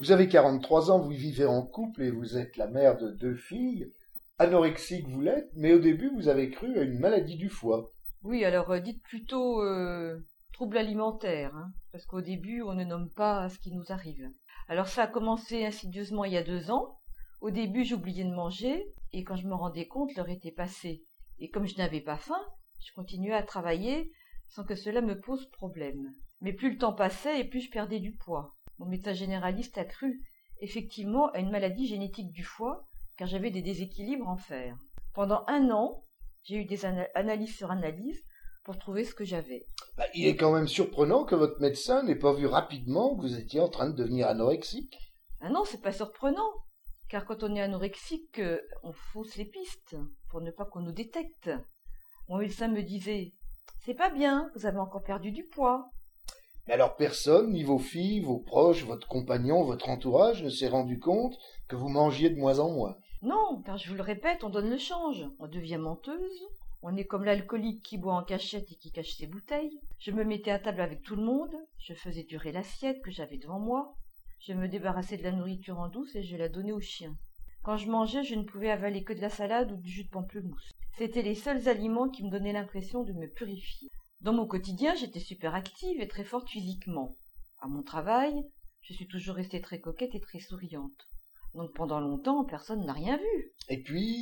Vous avez 43 ans, vous vivez en couple et vous êtes la mère de 2 filles. Anorexique vous l'êtes, mais au début vous avez cru à une maladie du foie. Oui, alors dites plutôt trouble alimentaire, hein, parce qu'au début, on ne nomme pas ce qui nous arrive. Alors ça a commencé insidieusement il y a 2 ans. Au début, j'oubliais de manger, et quand je me rendais compte, l'heure était passée. Et comme je n'avais pas faim, je continuais à travailler sans que cela me pose problème. Mais plus le temps passait et plus je perdais du poids. Mon médecin généraliste a cru effectivement à une maladie génétique du foie, car j'avais des déséquilibres en fer. Pendant 1 an, j'ai eu des analyses sur analyses pour trouver ce que j'avais. Il est quand même surprenant que votre médecin n'ait pas vu rapidement que vous étiez en train de devenir anorexique. Ah non, c'est pas surprenant, car quand on est anorexique, on fausse les pistes pour ne pas qu'on nous détecte. Mon médecin me disait, c'est pas bien, vous avez encore perdu du poids. Mais alors personne, ni vos filles, vos proches, votre compagnon, votre entourage ne s'est rendu compte que vous mangiez de moins en moins. Non, car je vous le répète, on donne le change, on devient menteuse, on est comme l'alcoolique qui boit en cachette et qui cache ses bouteilles. Je me mettais à table avec tout le monde, je faisais durer l'assiette que j'avais devant moi, je me débarrassais de la nourriture en douce et je la donnais aux chiens. Quand je mangeais, je ne pouvais avaler que de la salade ou du jus de pamplemousse. C'étaient les seuls aliments qui me donnaient l'impression de me purifier. Dans mon quotidien, j'étais super active et très forte physiquement. À mon travail, je suis toujours restée très coquette et très souriante. Donc pendant longtemps, personne n'a rien vu. Et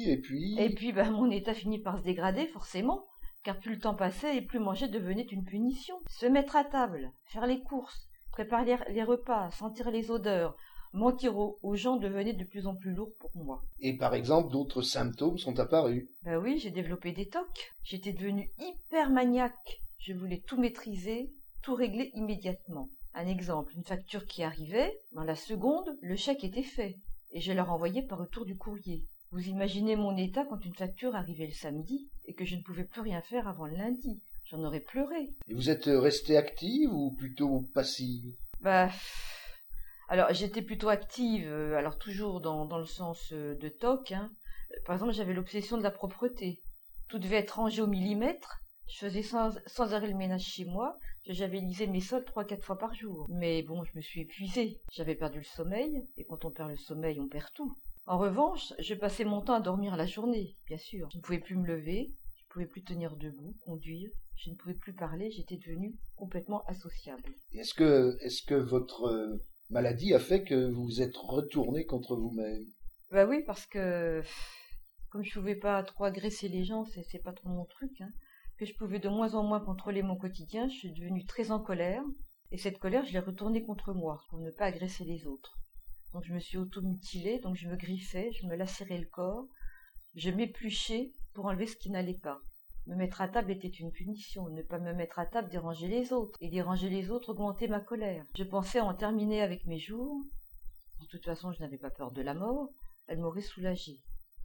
puis... Mon état finit par se dégrader, forcément, car plus le temps passait et plus manger devenait une punition. Se mettre à table, faire les courses, préparer les repas, sentir les odeurs, mentir aux gens devenait de plus en plus lourd pour moi. Et par exemple, d'autres symptômes sont apparus. Ben oui, j'ai développé des tocs. J'étais devenue hyper maniaque. Je voulais tout maîtriser, tout régler immédiatement. Un exemple, une facture qui arrivait, dans la seconde, le chèque était fait, et je la renvoyais par retour du courrier. Vous imaginez mon état quand une facture arrivait le samedi, et que je ne pouvais plus rien faire avant le lundi. J'en aurais pleuré. Et vous êtes restée active ou plutôt passive? Alors j'étais plutôt active, alors toujours dans le sens de toc, hein. Par exemple, j'avais l'obsession de la propreté. Tout devait être rangé au millimètre. Je faisais sans arrêt le ménage chez moi. Je javelisais mes sols 3-4 fois par jour. Mais bon, je me suis épuisée. J'avais perdu le sommeil. Et quand on perd le sommeil, on perd tout. En revanche, je passais mon temps à dormir la journée, bien sûr. Je ne pouvais plus me lever. Je ne pouvais plus tenir debout, conduire. Je ne pouvais plus parler. J'étais devenue complètement associable. Est-ce que votre maladie a fait que vous vous êtes retourné contre vous-même? Bah oui, parce que comme je pouvais pas trop agresser les gens, c'est pas trop mon truc, hein, que je pouvais de moins en moins contrôler mon quotidien, je suis devenue très en colère, et cette colère, je l'ai retournée contre moi, pour ne pas agresser les autres. Donc je me suis auto-mutilée, donc je me griffais, je me lacérais le corps, je m'épluchais pour enlever ce qui n'allait pas. Me mettre à table était une punition, ne pas me mettre à table dérangeait les autres, et déranger les autres augmentait ma colère. Je pensais en terminer avec mes jours, de toute façon je n'avais pas peur de la mort, elle m'aurait soulagée.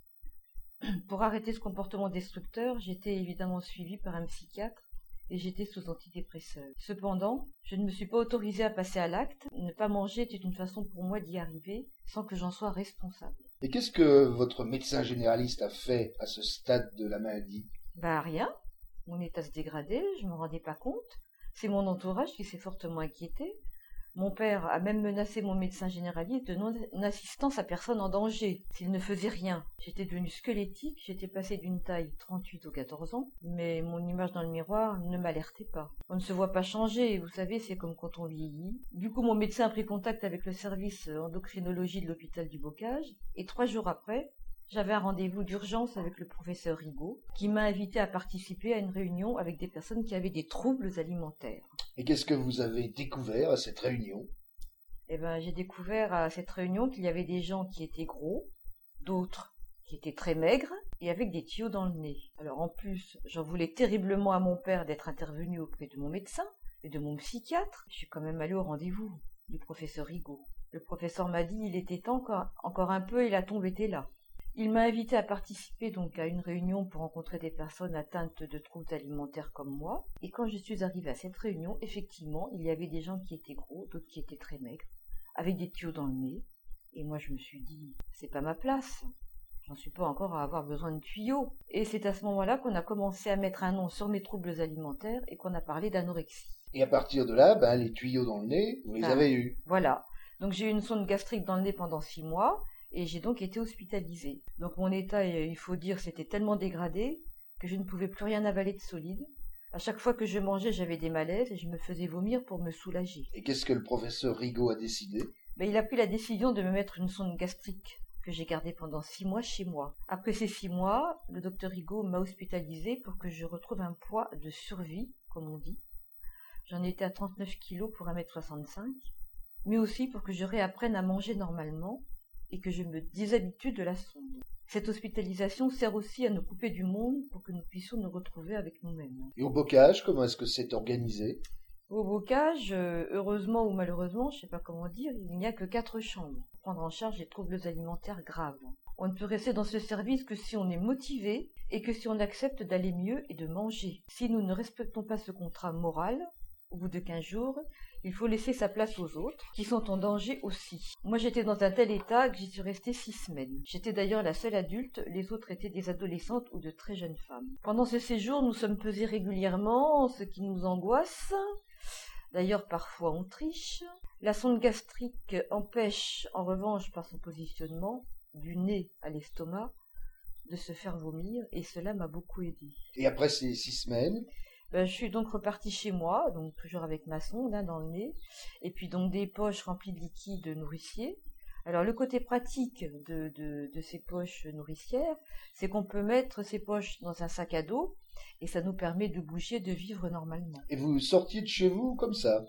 Pour arrêter ce comportement destructeur, j'étais évidemment suivie par un psychiatre et j'étais sous antidépresseur. Cependant, je ne me suis pas autorisée à passer à l'acte. Ne pas manger était une façon pour moi d'y arriver sans que j'en sois responsable. Et qu'est-ce que votre médecin généraliste a fait à ce stade de la maladie? Rien. Mon état se dégradait, je ne me rendais pas compte. C'est mon entourage qui s'est fortement inquiété. Mon père a même menacé mon médecin généraliste de non-assistance à personne en danger s'il ne faisait rien. J'étais devenue squelettique, j'étais passée d'une taille 38 aux 14 ans, mais mon image dans le miroir ne m'alertait pas. On ne se voit pas changer, vous savez, c'est comme quand on vieillit. Du coup, mon médecin a pris contact avec le service endocrinologie de l'hôpital du Bocage, et 3 jours après, j'avais un rendez-vous d'urgence avec le professeur Rigaud, qui m'a invité à participer à une réunion avec des personnes qui avaient des troubles alimentaires. Et qu'est-ce que vous avez découvert à cette réunion? J'ai découvert à cette réunion qu'il y avait des gens qui étaient gros, d'autres qui étaient très maigres et avec des tuyaux dans le nez. Alors en plus, j'en voulais terriblement à mon père d'être intervenu auprès de mon médecin et de mon psychiatre. Je suis quand même allée au rendez-vous du professeur Rigaud. Le professeur m'a dit il était temps, encore un peu et la tombe était là. Il m'a invité à participer donc à une réunion pour rencontrer des personnes atteintes de troubles alimentaires comme moi. Et quand je suis arrivée à cette réunion, effectivement, il y avait des gens qui étaient gros, d'autres qui étaient très maigres, avec des tuyaux dans le nez. Et moi, je me suis dit, c'est pas ma place. J'en suis pas encore à avoir besoin de tuyaux. Et c'est à ce moment-là qu'on a commencé à mettre un nom sur mes troubles alimentaires et qu'on a parlé d'anorexie. Et à partir de là, les tuyaux dans le nez, vous les avez eus. Voilà. Donc j'ai eu une sonde gastrique dans le nez pendant 6 mois et j'ai donc été hospitalisée. Donc mon état, il faut dire, s'était tellement dégradé que je ne pouvais plus rien avaler de solide. À chaque fois que je mangeais, j'avais des malaises et je me faisais vomir pour me soulager. Et qu'est-ce que le professeur Rigaud a décidé? Il a pris la décision de me mettre une sonde gastrique que j'ai gardée pendant 6 mois chez moi. Après ces 6 mois, le docteur Rigaud m'a hospitalisée pour que je retrouve un poids de survie, comme on dit. J'en étais à 39 kilos pour 1m65, mais aussi pour que je réapprenne à manger normalement et que je me déshabitue de la sonde. Cette hospitalisation sert aussi à nous couper du monde pour que nous puissions nous retrouver avec nous-mêmes. Et au bocage, comment est-ce que c'est organisé? Au bocage, heureusement ou malheureusement, je ne sais pas comment dire, il n'y a que 4 chambres pour prendre en charge les troubles alimentaires graves. On ne peut rester dans ce service que si on est motivé et que si on accepte d'aller mieux et de manger. Si nous ne respectons pas ce contrat moral, au bout de 15 jours, il faut laisser sa place aux autres, qui sont en danger aussi. Moi, j'étais dans un tel état que j'y suis restée 6 semaines. J'étais d'ailleurs la seule adulte, les autres étaient des adolescentes ou de très jeunes femmes. Pendant ce séjour, nous sommes pesés régulièrement, ce qui nous angoisse. D'ailleurs, parfois on triche. La sonde gastrique empêche, en revanche, par son positionnement, du nez à l'estomac, de se faire vomir, et cela m'a beaucoup aidé. Et après ces 6 semaines, je suis donc repartie chez moi, donc toujours avec ma sonde dans le nez, et puis donc des poches remplies de liquide nourricier. Alors le côté pratique de ces poches nourricières, c'est qu'on peut mettre ces poches dans un sac à dos, et ça nous permet de bouger, de vivre normalement. Et vous sortiez de chez vous comme ça?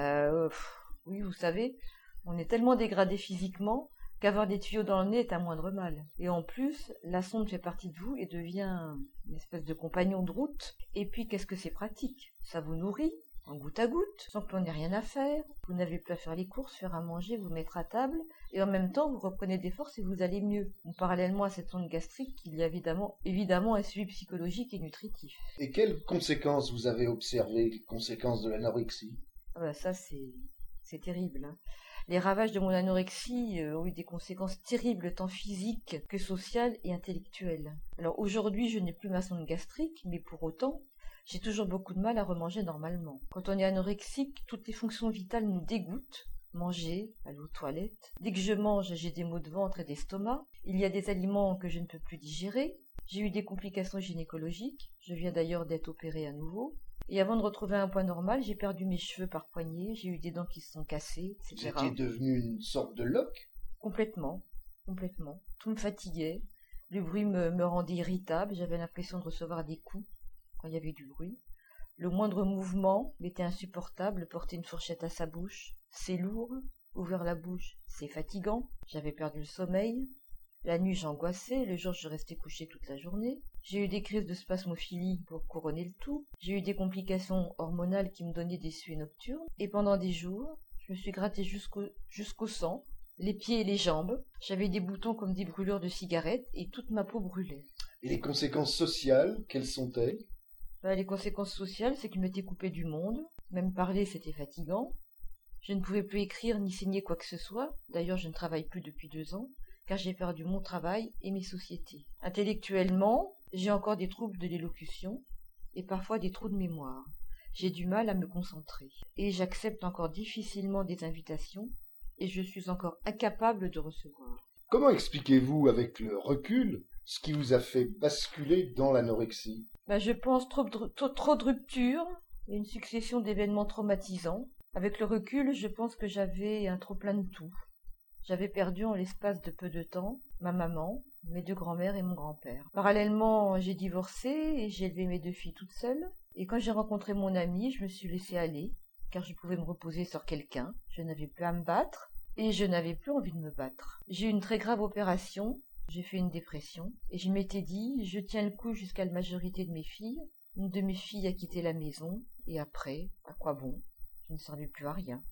Oui, vous savez, on est tellement dégradé physiquement qu'avoir des tuyaux dans le nez est un moindre mal. Et en plus, la sonde fait partie de vous et devient une espèce de compagnon de route. Et puis, qu'est-ce que c'est pratique? Ça vous nourrit, en goutte à goutte, sans que l'on ait rien à faire. Vous n'avez plus à faire les courses, faire à manger, vous mettre à table, et en même temps, vous reprenez des forces et vous allez mieux. Donc, parallèlement à cette sonde gastrique, il y a évidemment un suivi psychologique et nutritif. Et quelles conséquences vous avez observées, les conséquences de l'anorexie? Ça, c'est terrible, hein. Les ravages de mon anorexie ont eu des conséquences terribles tant physiques que sociales et intellectuelles. Alors aujourd'hui, je n'ai plus ma sonde gastrique, mais pour autant, j'ai toujours beaucoup de mal à remanger normalement. Quand on est anorexique, toutes les fonctions vitales nous dégoûtent. Manger, aller aux toilettes. Dès que je mange, j'ai des maux de ventre et d'estomac. Il y a des aliments que je ne peux plus digérer. J'ai eu des complications gynécologiques. Je viens d'ailleurs d'être opérée à nouveau. Et avant de retrouver un poids normal, j'ai perdu mes cheveux par poignée, j'ai eu des dents qui se sont cassées, etc. Vous étiez devenu une sorte de loque? Complètement. Tout me fatiguait. Le bruit me rendait irritable, j'avais l'impression de recevoir des coups quand il y avait du bruit. Le moindre mouvement m'était insupportable, porter une fourchette à sa bouche, c'est lourd. Ouvrir la bouche, c'est fatigant. J'avais perdu le sommeil. La nuit, j'angoissais, le jour, je restais couchée toute la journée. J'ai eu des crises de spasmophilie pour couronner le tout. J'ai eu des complications hormonales qui me donnaient des suées nocturnes. Et pendant des jours, je me suis grattée jusqu'au sang, les pieds et les jambes. J'avais des boutons comme des brûlures de cigarettes et toute ma peau brûlait. Et les conséquences sociales, quelles sont-elles? Les conséquences sociales, c'est que je m'étais coupée du monde. Même parler, c'était fatigant. Je ne pouvais plus écrire ni signer quoi que ce soit. D'ailleurs, je ne travaille plus depuis 2 ans. Car j'ai perdu mon travail et mes sociétés. Intellectuellement, j'ai encore des troubles de l'élocution et parfois des trous de mémoire. J'ai du mal à me concentrer et j'accepte encore difficilement des invitations et je suis encore incapable de recevoir. Comment expliquez-vous avec le recul ce qui vous a fait basculer dans l'anorexie? Je pense trop de ruptures et une succession d'événements traumatisants. Avec le recul, je pense que j'avais un trop-plein de tout. J'avais perdu en l'espace de peu de temps ma maman, mes 2 grands-mères et mon grand-père. Parallèlement, j'ai divorcé et j'ai élevé mes 2 filles toute seule. Et quand j'ai rencontré mon ami, je me suis laissée aller, car je pouvais me reposer sur quelqu'un. Je n'avais plus à me battre et je n'avais plus envie de me battre. J'ai eu une très grave opération, j'ai fait une dépression et je m'étais dit, je tiens le coup jusqu'à la majorité de mes filles. Une de mes filles a quitté la maison et après, à quoi bon? Je ne servais plus à rien.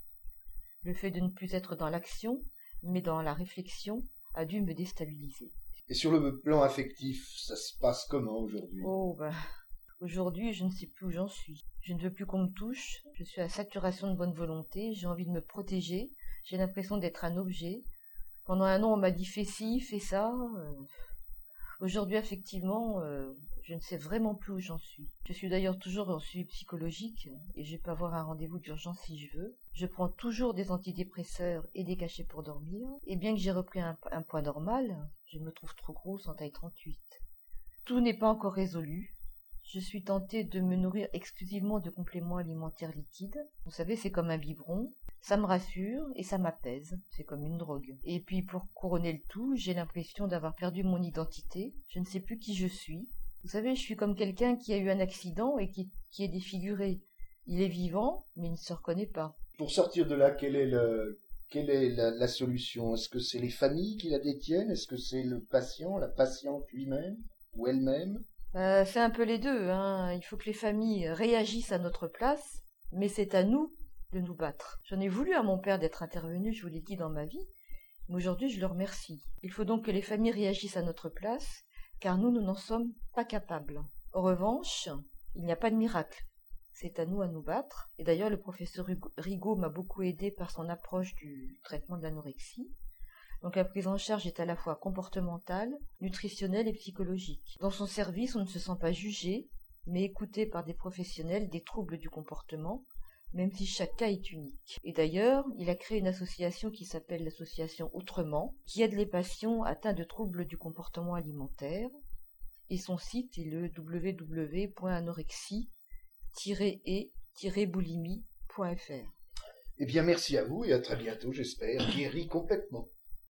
Le fait de ne plus être dans l'action, mais dans la réflexion, a dû me déstabiliser. Et sur le plan affectif, ça se passe comment aujourd'hui? Aujourd'hui, je ne sais plus où j'en suis. Je ne veux plus qu'on me touche, je suis à saturation de bonne volonté, j'ai envie de me protéger, j'ai l'impression d'être un objet. Pendant un an, on m'a dit fais ci, fais ça. Aujourd'hui, effectivement, je ne sais vraiment plus où j'en suis. Je suis d'ailleurs toujours en suivi psychologique et je peux avoir un rendez-vous d'urgence si je veux. Je prends toujours des antidépresseurs et des cachets pour dormir. Et bien que j'ai repris un poids normal, je me trouve trop grosse en taille 38. Tout n'est pas encore résolu. Je suis tentée de me nourrir exclusivement de compléments alimentaires liquides. Vous savez, c'est comme un biberon. Ça me rassure et ça m'apaise. C'est comme une drogue. Et puis pour couronner le tout, j'ai l'impression d'avoir perdu mon identité. Je ne sais plus qui je suis. Vous savez, je suis comme quelqu'un qui a eu un accident et qui est défiguré. Il est vivant, mais il ne se reconnaît pas. Pour sortir de là, quelle est la solution? Est-ce que c'est les familles qui la détiennent? Est-ce que c'est le patient, la patiente lui-même ou elle-même? C'est un peu les deux, hein. Il faut que les familles réagissent à notre place, mais c'est à nous de nous battre. J'en ai voulu à mon père d'être intervenu, je vous l'ai dit, dans ma vie, mais aujourd'hui je le remercie. Il faut donc que les familles réagissent à notre place, car nous n'en sommes pas capables. En revanche, il n'y a pas de miracle. C'est à nous battre. Et d'ailleurs, le professeur Rigaud m'a beaucoup aidé par son approche du traitement de l'anorexie. Donc la prise en charge est à la fois comportementale, nutritionnelle et psychologique. Dans son service, on ne se sent pas jugé, mais écouté par des professionnels des troubles du comportement, même si chaque cas est unique. Et d'ailleurs, il a créé une association qui s'appelle l'association Autrement, qui aide les patients atteints de troubles du comportement alimentaire, et son site est le www.anorexie-et-boulimie.fr. Eh bien, merci à vous et à très bientôt, j'espère, guéri complètement.